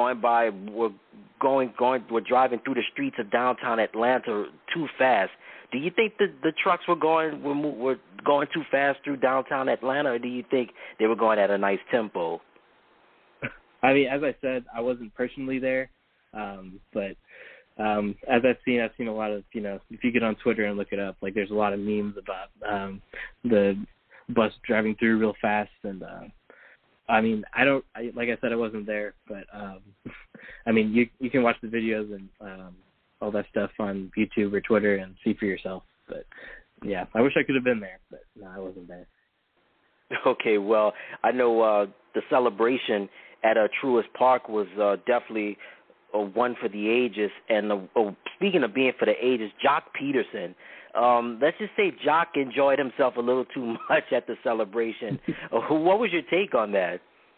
driving through the streets of downtown Atlanta too fast. Do you think the trucks were going too fast through downtown Atlanta, or do you think they were going at a nice tempo? I mean, as I said, I wasn't personally there, but as I've seen a lot of, if you get on Twitter and look it up, like there's a lot of memes about the bus driving through real fast, and I mean, like I said, I wasn't there, but I mean, you can watch the videos and all that stuff on YouTube or Twitter and see for yourself. But yeah, I wish I could have been there, but no, I wasn't there. Okay, well, I know the celebration at Truist Park was definitely one for the ages. And speaking of being for the ages, Jock Peterson, let's just say Jock enjoyed himself a little too much at the celebration. What was your take on that?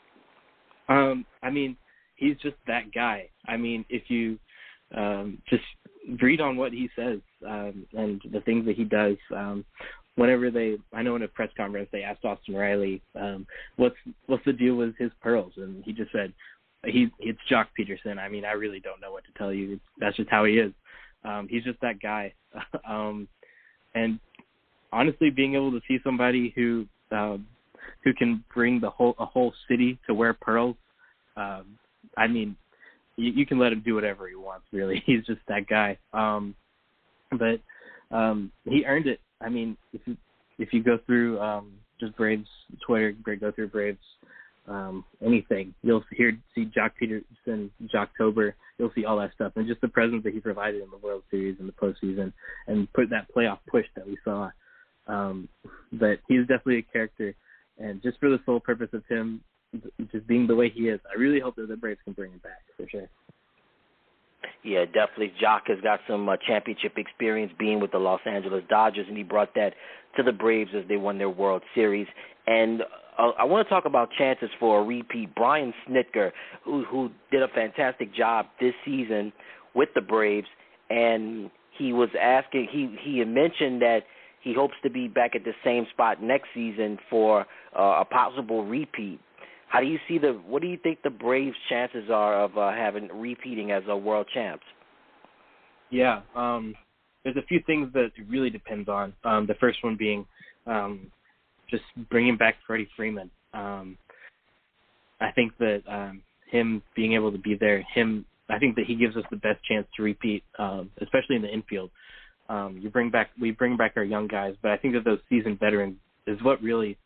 I mean, he's just that guy. I mean, if you just read on what he says and the things that he does, whenever I know in a press conference they asked Austin Riley, what's the deal with his pearls, and he just said it's Jock Peterson. I mean, I really don't know what to tell you. That's just how he is. He's just that guy. And honestly, being able to see somebody who can bring a whole city to wear pearls, I mean, you can let him do whatever he wants. Really, he's just that guy. But he earned it. I mean, if you go through just Braves Twitter, go through Braves anything, you'll see Jock Peterson, Jocktober. You'll see all that stuff, and just the presence that he provided in the World Series and the postseason, and put that playoff push that we saw. But he's definitely a character, and just for the sole purpose of him just being the way he is, I really hope that the Braves can bring him back for sure. Yeah, definitely. Jock has got some championship experience being with the Los Angeles Dodgers, and he brought that to the Braves as they won their World Series. And I want to talk about chances for a repeat. Brian Snitker, who did a fantastic job this season with the Braves, and he was asking, he had mentioned that he hopes to be back at the same spot next season for a possible repeat. How do you see what do you think the Braves' chances are of repeating as a world champs? Yeah, there's a few things that it really depends on. The first one being just bringing back Freddie Freeman. I think that him being able to be there, I think that he gives us the best chance to repeat, especially in the infield. We bring back our young guys, but I think that those seasoned veterans is what really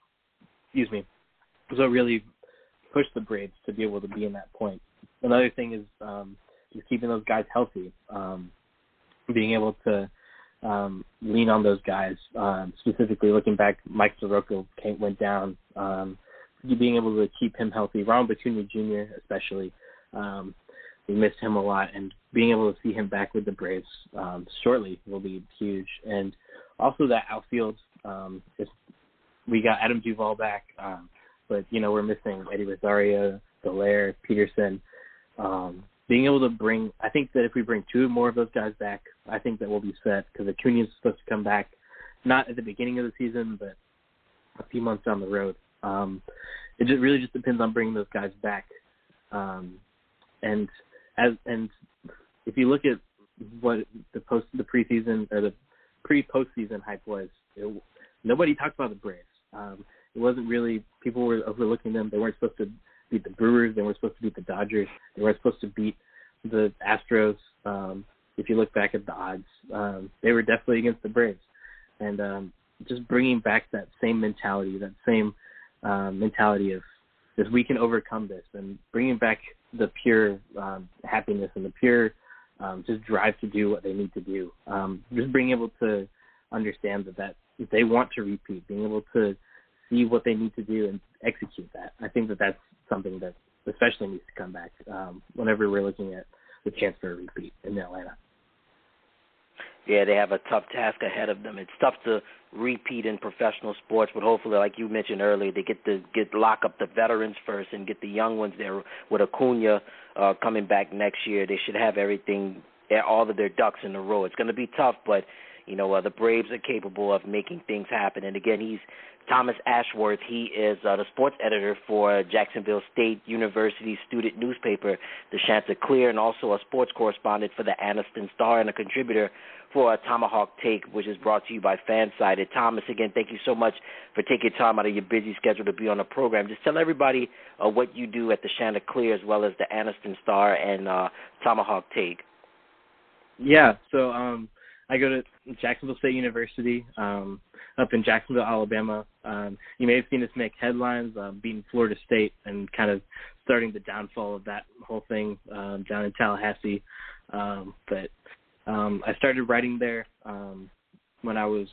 pushed the Braves to be able to be in that point. Another thing is just keeping those guys healthy, being able to lean on those guys. Specifically, looking back, Mike Soroka went down. Being able to keep him healthy, Ronald Acuna Jr. especially, we missed him a lot, and being able to see him back with the Braves shortly will be huge. And also that outfield, we got Adam Duvall back, but we're missing Eddie Rosario, Soler, Peterson. Being able to I think that if we bring two more of those guys back, I think that we'll be set, because Acuna is supposed to come back not at the beginning of the season, but a few months down the road. It really just depends on bringing those guys back. And if you look at what the preseason or the pre-postseason hype was, nobody talked about the Braves. It wasn't really, people were overlooking them. They weren't supposed to beat the Brewers. They weren't supposed to beat the Dodgers. They weren't supposed to beat the Astros. If you look back at the odds, they were definitely against the Braves. And just bringing back that same mentality, of just we can overcome this, and bringing back the pure happiness and the pure just drive to do what they need to do. Just being able to understand that if they want to repeat, being able to see what they need to do and execute that. I think that that's something that especially needs to come back whenever we're looking at the chance for a repeat in Atlanta. Yeah, they have a tough task ahead of them. It's tough to repeat in professional sports, but hopefully, like you mentioned earlier, they get lock up the veterans first and get the young ones there. With Acuna coming back next year, they should have everything, all of their ducks in a row. It's going to be tough, but the Braves are capable of making things happen. And again, he's Thomas Ashworth. He is the sports editor for Jacksonville State University student newspaper, the Chanticleer, and also a sports correspondent for the Anniston Star and a contributor for Tomahawk Take, which is brought to you by Fansided. Thomas, again, thank you so much for taking time out of your busy schedule to be on the program. Just tell everybody what you do at the Chanticleer as well as the Anniston Star and Tomahawk Take. Yeah, so I go to Jacksonville State University up in Jacksonville, Alabama. You may have seen us make headlines, beating Florida State and kind of starting the downfall of that whole thing down in Tallahassee. But I started writing there when I was,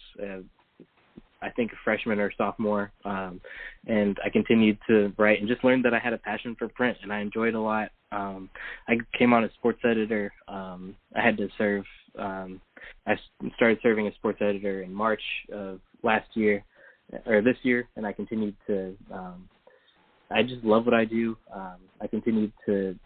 I think, a freshman or sophomore, and I continued to write and just learned that I had a passion for print, and I enjoyed it a lot. I came on as sports editor. I had to serve. I started serving as sports editor in March of this year, and I continued to. I just love what I do. I continued to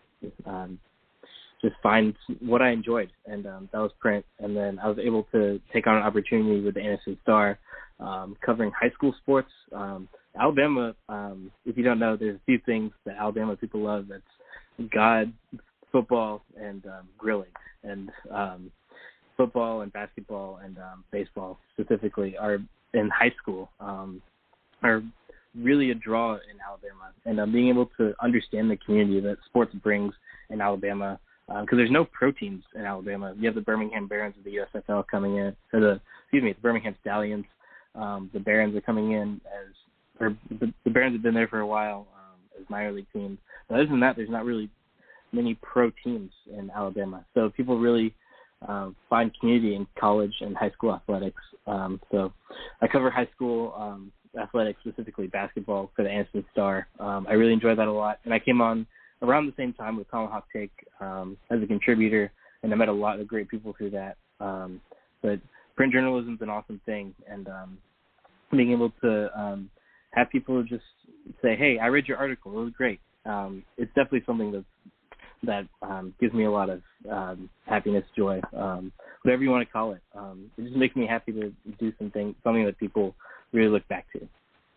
just find what I enjoyed, and that was print. And then I was able to take on an opportunity with the Anniston Star, covering high school sports. Alabama, if you don't know, there's a few things that Alabama people love. That's God, football, and grilling. And football and basketball and baseball specifically are in high school are really a draw in Alabama. And being able to understand the community that sports brings in Alabama, because there's no pro teams in Alabama. You have the Birmingham Barons of the USFL coming in, or the Birmingham Stallions. The Barons are coming in the Barons have been there for a while as minor league teams. But other than that, there's not really many pro teams in Alabama. So people really find community in college and high school athletics. So I cover high school athletics, specifically basketball, for the Anniston Star. I really enjoy that a lot. And I came on around the same time with Tomahawk Take as a contributor, and I met a lot of great people through that. But print journalism is an awesome thing, and being able to have people just say, hey, I read your article, it was great. It's definitely something that gives me a lot of happiness, joy, whatever you want to call it. It just makes me happy to do something that people really look back to.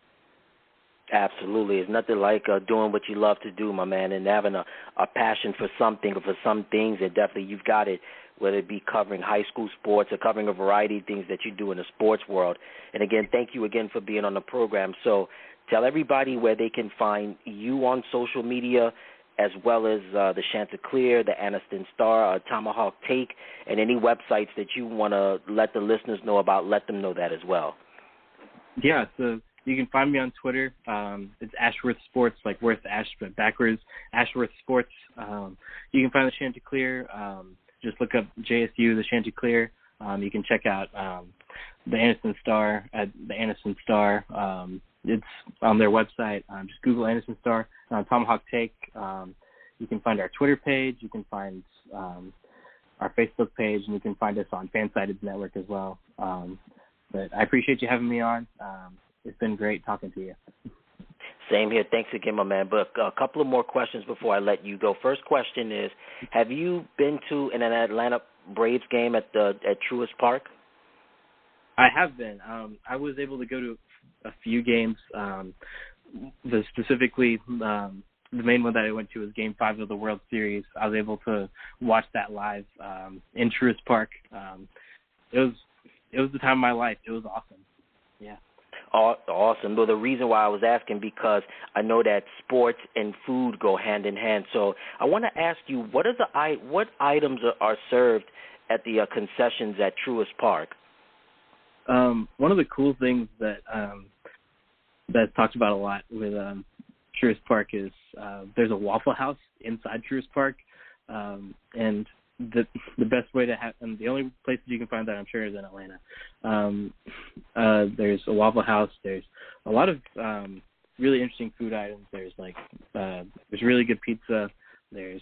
Absolutely. It's nothing like doing what you love to do, my man, and having a passion for something or for some things, and definitely you've got it, whether it be covering high school sports or covering a variety of things that you do in the sports world. And again, thank you again for being on the program. So tell everybody where they can find you on social media, as well as the Chanticleer, the Anniston Star, Tomahawk Take, and any websites that you want to let the listeners know about, let them know that as well. Yeah, so you can find me on Twitter. It's Ashworth Sports, like Worth Ash, but backwards, Ashworth Sports. You can find the Chanticleer. Just look up JSU, the Chanticleer. You can check out the Anniston Star at the Anniston Star. It's on their website. Just Google Anniston Star. Tomahawk Take. You can find our Twitter page. You can find our Facebook page, and you can find us on Fansided Network as well. But I appreciate you having me on. It's been great talking to you. Same here. Thanks again, my man. But a couple of more questions before I let you go. First question is, have you been to an Atlanta Braves game at Truist Park? I have been. I was able to go to a few games. Specifically, the main one that I went to was Game 5 of the World Series. I was able to watch that live in Truist Park. It was the time of my life. It was awesome. Yeah. Awesome. Well, the reason why I was asking, because I know that sports and food go hand in hand. So I want to ask you, what items are served at the concessions at Truist Park? One of the cool things that's talked about a lot with Truist Park is there's a Waffle House inside Truist Park, and the best way to have, and the only places you can find that, I'm sure, is in Atlanta. There's a Waffle House. There's a lot of really interesting food items. There's there's really good pizza. There's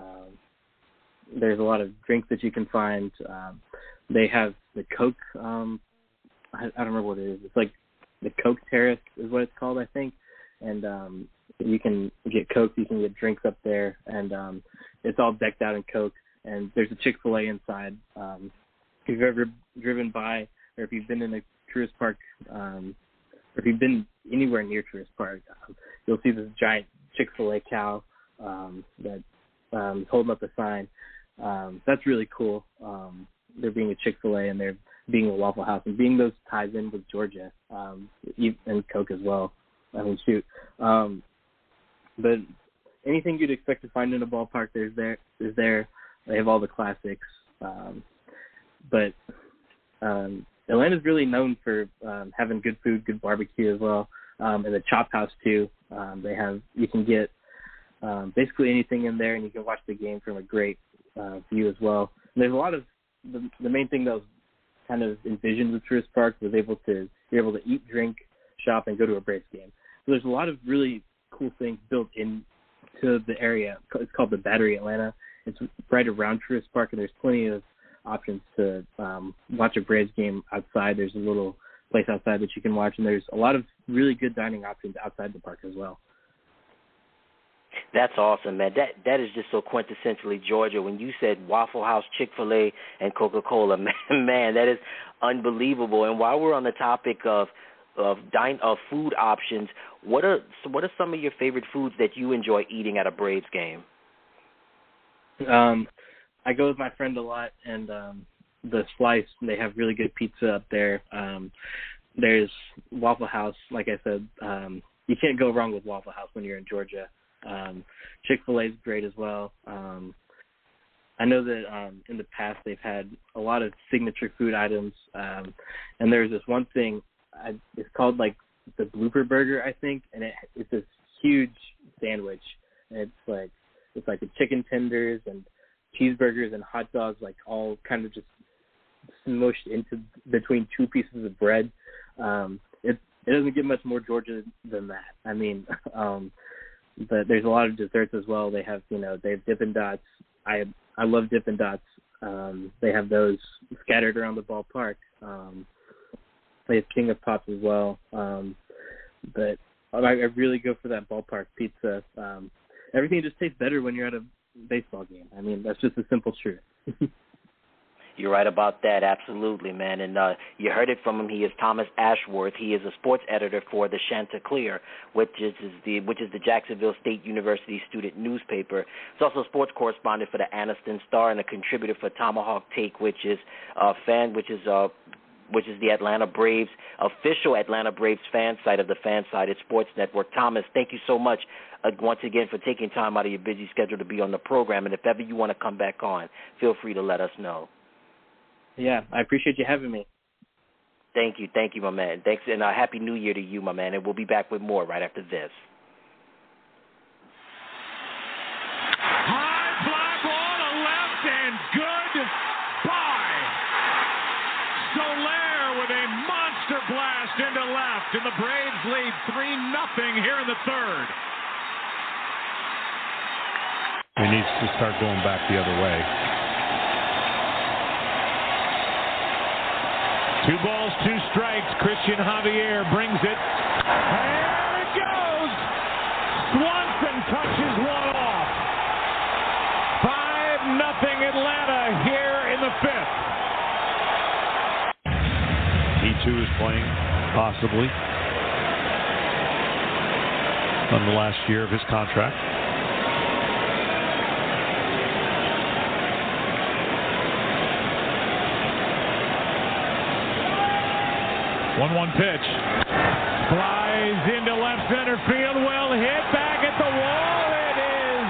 a lot of drinks that you can find. They have the Coke. I don't remember what it is. It's like the Coke Terrace is what it's called, I think. And you can get Coke, you can get drinks up there, and it's all decked out in Coke. And there's a Chick-fil-A inside. If you've ever driven by, or if you've been in a Truist Park, or if you've been anywhere near Truist Park, you'll see this giant Chick-fil-A cow that's holding up a sign. That's really cool. There being a Chick-fil-A and there being a Waffle House, and being those ties in with Georgia, and Coke as well. I mean, shoot. But anything you'd expect to find in a ballpark, is there. They have all the classics. But Atlanta's really known for having good food, good barbecue as well, and the Chop House too. You can get basically anything in there, and you can watch the game from a great view as well. And there's a lot of the main thing that was kind of envisioned with Truist Park was you're able to eat, drink, shop, and go to a Braves game. So there's a lot of really cool things built into the area. It's called the Battery Atlanta. It's right around Truist Park, and there's plenty of options to watch a Braves game outside. There's a little place outside that you can watch, and there's a lot of really good dining options outside the park as well. That's awesome, man. That is just so quintessentially Georgia. When you said Waffle House, Chick-fil-A, and Coca-Cola, man, that is unbelievable. And while we're on the topic of food options, what are some of your favorite foods that you enjoy eating at a Braves game? I go with my friend a lot, and the Slice, they have really good pizza up there. There's Waffle House, like I said. You can't go wrong with Waffle House when you're in Georgia. Chick-fil-A is great as well. I know that in the past they've had a lot of signature food items, and there's this one thing. It's called like the Blooper Burger, I think, and it's this huge sandwich. And it's like the chicken tenders and cheeseburgers and hot dogs, like all kind of just smushed into between two pieces of bread. It doesn't get much more Georgia than that. I mean, but there's a lot of desserts as well. They have Dippin' Dots. I love Dippin' Dots. They have those scattered around the ballpark. They have King of Pops as well. But I really go for that ballpark pizza. Everything just tastes better when you're at a baseball game. I mean, that's just a simple truth. You're right about that, absolutely, man. And you heard it from him. He is Thomas Ashworth. He is a sports editor for the Chanticleer, which is the Jacksonville State University student newspaper. He's also a sports correspondent for the Anniston Star and a contributor for Tomahawk Take, which is the Atlanta Braves, official Atlanta Braves fan site of the Fansided Sports Network. Thomas, thank you so much once again for taking time out of your busy schedule to be on the program. And if ever you want to come back on, feel free to let us know. Yeah, I appreciate you having me. Thank you, my man. Thanks, and Happy New Year to you, my man. And we'll be back with more right after this. High fly ball to left and goodbye. Soler with a monster blast into left, and the Braves lead 3-0 here in the third. He needs to start going back the other way. 2 balls, 2 strikes. Christian Javier brings it. There it goes. Swanson touches one off. 5-0 Atlanta here in the 5th. He too is playing, possibly, on the last year of his contract. 1-1 pitch. Flies into left center field. Well hit back at the wall. It is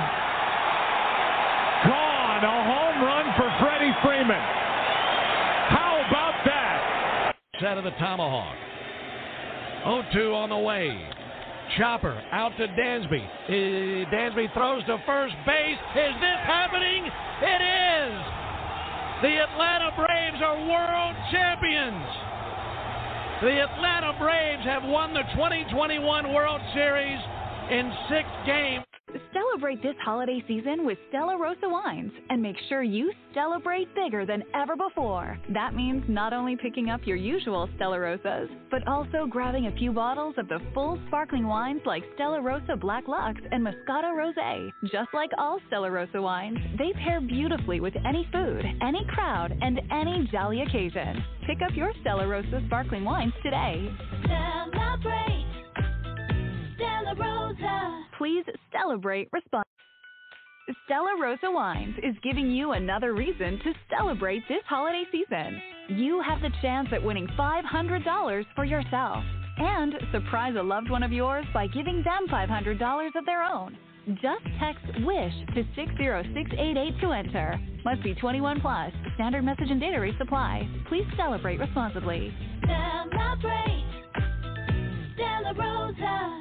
gone. A home run for Freddie Freeman. How about that? Set of the Tomahawk. 0-2 on the way. Chopper out to Dansby. Dansby throws to first base. Is this happening? It is. The Atlanta Braves are world champions. The Atlanta Braves have won the 2021 World Series in 6 games. Celebrate this holiday season with Stella Rosa wines and make sure you celebrate bigger than ever before. That means not only picking up your usual Stella Rosas, but also grabbing a few bottles of the full sparkling wines like Stella Rosa Black Lux and Moscato Rosé. Just like all Stella Rosa wines, they pair beautifully with any food, any crowd, and any jolly occasion. Pick up your Stella Rosa sparkling wines today. Celebrate Stella Rosa. Please celebrate responsibly. Stella Rosa Wines is giving you another reason to celebrate this holiday season. You have the chance at winning $500 for yourself and surprise a loved one of yours by giving them $500 of their own. Just text WISH to 60688 to enter. Must be 21 plus. Standard message and data rates apply. Please celebrate responsibly. Celebrate Stella Rosa.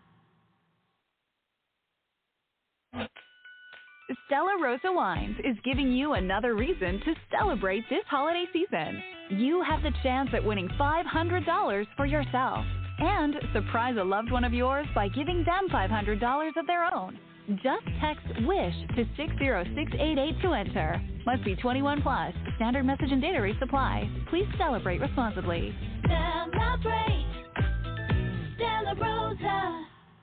Stella Rosa Wines is giving you another reason to celebrate this holiday season. You have the chance at winning $500 for yourself and surprise a loved one of yours by giving them $500 of their own. Just text WISH to 60688 to enter. Must be 21 plus. Standard message and data rates apply. Please celebrate responsibly. Celebrate Stella Rosa.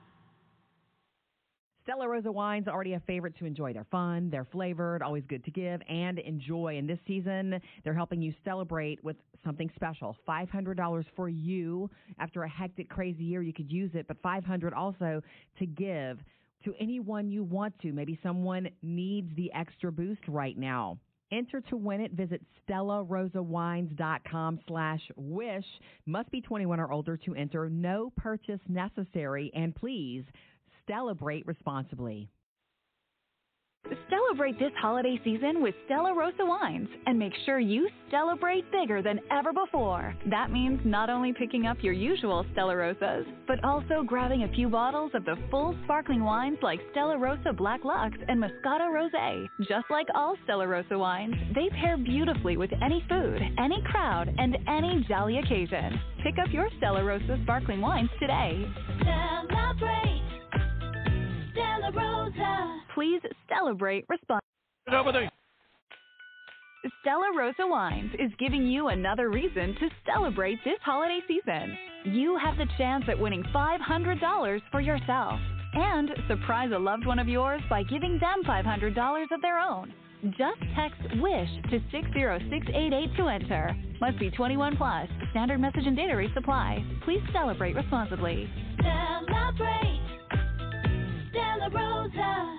Stella Rosa wines, already a favorite to enjoy. They're fun, they're flavored, always good to give and enjoy. And this season, they're helping you celebrate with something special. $500 for you. After a hectic, crazy year, you could use it, but $500 also to give to anyone you want to. Maybe someone needs the extra boost right now. Enter to win it. Visit StellaRosaWines.com/wish. Must be 21 or older to enter. No purchase necessary. And please celebrate responsibly. Celebrate this holiday season with Stella Rosa wines and make sure you celebrate bigger than ever before. That means not only picking up your usual Stella Rosas, but also grabbing a few bottles of the full sparkling wines like Stella Rosa Black Lux and Moscato Rosé. Just like all Stella Rosa wines, they pair beautifully with any food, any crowd, and any jolly occasion. Pick up your Stella Rosa sparkling wines today. Celebrate Stella Rosa. Please celebrate responsibly. Stella Rosa Wines is giving you another reason to celebrate this holiday season. You have the chance at winning $500 for yourself and surprise a loved one of yours by giving them $500 of their own. Just text WISH to 60688 to enter. Must be 21 plus. Standard message and data rates apply. Please celebrate responsibly. Celebrate Stella Rosa.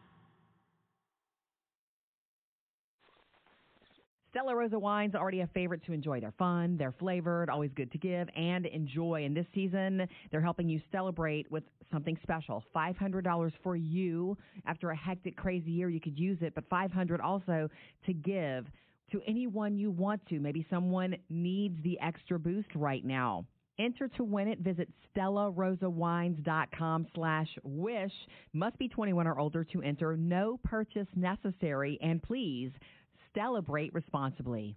Stella Rosa wines, already a favorite to enjoy. They're fun, they're flavored, always good to give and enjoy. And this season, they're helping you celebrate with something special. $500 for you. After a hectic, crazy year, you could use it, but $500 also to give to anyone you want to. Maybe someone needs the extra boost right now. Enter to win it. Visit StellaRosaWines.com/wish. Must be 21 or older to enter. No purchase necessary. And please celebrate responsibly.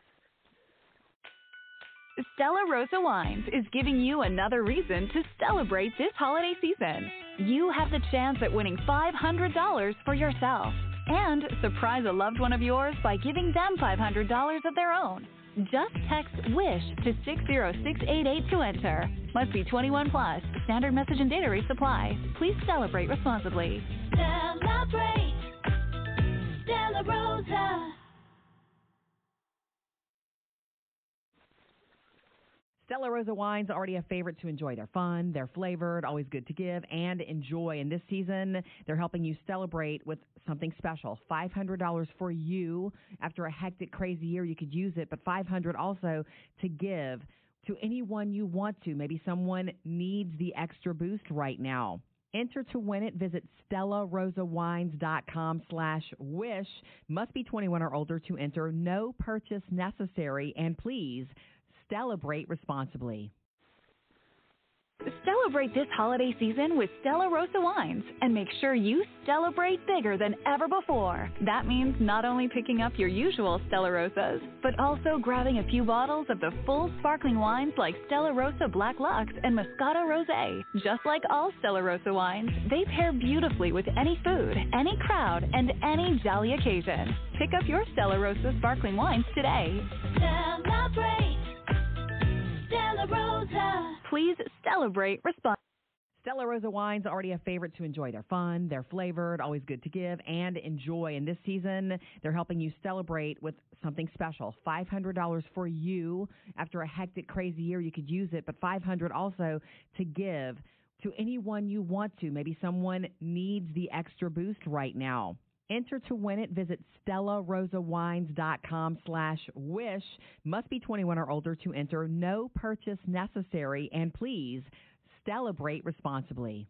Stella Rosa Wines is giving you another reason to celebrate this holiday season. You have the chance at winning $500 for yourself and surprise a loved one of yours by giving them $500 of their own. Just text WISH to 60688 to enter. Must be 21 plus. Standard message and data rates apply. Please celebrate responsibly. Celebrate Stella Rosa. Stella Rosa wines, already a favorite to enjoy. They're fun, they're flavored, always good to give and enjoy. And this season, they're helping you celebrate with something special. $500 for you. After a hectic, crazy year, you could use it, but $500 also to give to anyone you want to. Maybe someone needs the extra boost right now. Enter to win it. Visit StellaRosaWines.com/wish. Must be 21 or older to enter. No purchase necessary. And please celebrate responsibly. Celebrate this holiday season with Stella Rosa wines and make sure you celebrate bigger than ever before. That means not only picking up your usual Stella Rosas, but also grabbing a few bottles of the full sparkling wines like Stella Rosa Black Lux and Moscato Rosé. Just like all Stella Rosa wines, they pair beautifully with any food, any crowd, and any jolly occasion. Pick up your Stella Rosa sparkling wines today. Celebrate Stella Rosa. Please celebrate responsibly. Stella Rosa wines are already a favorite to enjoy. They're fun, they're flavored, always good to give and enjoy. And this season, they're helping you celebrate with something special. $500 for you. After a hectic, crazy year, you could use it, but $500 also to give to anyone you want to. Maybe someone needs the extra boost right now. Enter to win it. Visit StellaRosaWines.com/wish. Must be 21 or older to enter. No purchase necessary. And please celebrate responsibly.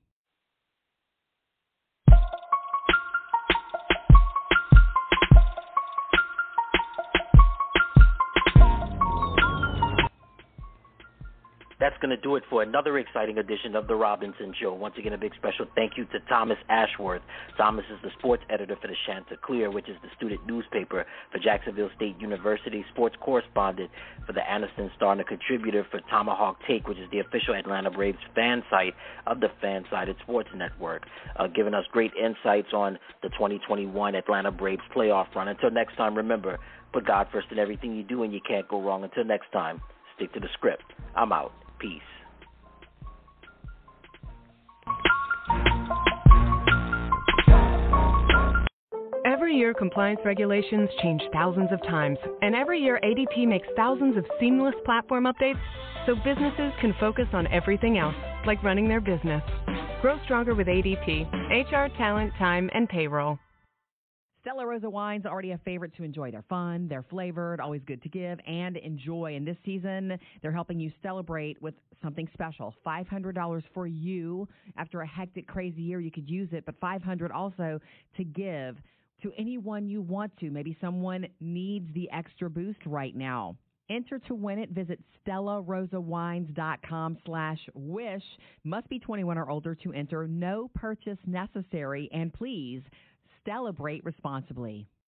That's going to do it for another exciting edition of The Robinson Show. Once again, a big special thank you to Thomas Ashworth. Thomas is the sports editor for the Chanticleer, which is the student newspaper for Jacksonville State University, sports correspondent for the Anniston Star, and a contributor for Tomahawk Take, which is the official Atlanta Braves fan site of the Fan-Sided Sports Network, giving us great insights on the 2021 Atlanta Braves playoff run. Until next time, remember, put God first in everything you do and you can't go wrong. Until next time, stick to the script. I'm out. Peace. Every year, compliance regulations change thousands of times, and every year, ADP makes thousands of seamless platform updates so businesses can focus on everything else, like running their business. Grow stronger with ADP, HR, talent, time, and payroll. Stella Rosa wines are already a favorite to enjoy. They're fun, they're flavored, always good to give and enjoy. And this season, they're helping you celebrate with something special. $500 for you. After a hectic, crazy year, you could use it, but $500 also to give to anyone you want to. Maybe someone needs the extra boost right now. Enter to win it. Visit StellaRosaWines.com/wish. Must be 21 or older to enter. No purchase necessary. And please celebrate responsibly.